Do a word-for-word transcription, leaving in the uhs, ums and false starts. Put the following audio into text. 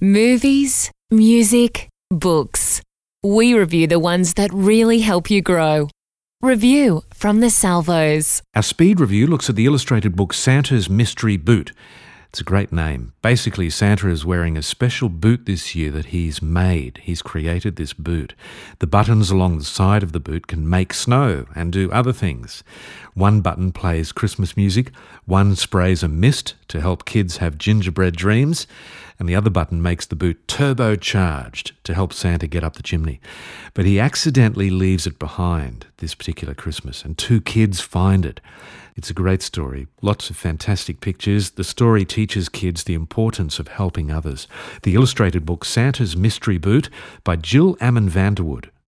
Movies, music, books. We review the ones that really help you grow. Review from the Salvos. Our speed review looks at the illustrated book Santa's Mystery Boot. It's a great name. Basically, Santa is wearing a special boot this year that he's made. He's created this boot. The buttons along the side of the boot can make snow and do other things. One button plays Christmas music, one sprays a mist to help kids have gingerbread dreams, and the other button makes the boot turbocharged to help Santa get up the chimney. But he accidentally leaves it behind this particular Christmas, and two kids find it. It's a great story, lots of fantastic pictures. The story teaches kids the importance of helping others. The illustrated book Santa's Mystery Boot by Jill Ammon Vanderwood.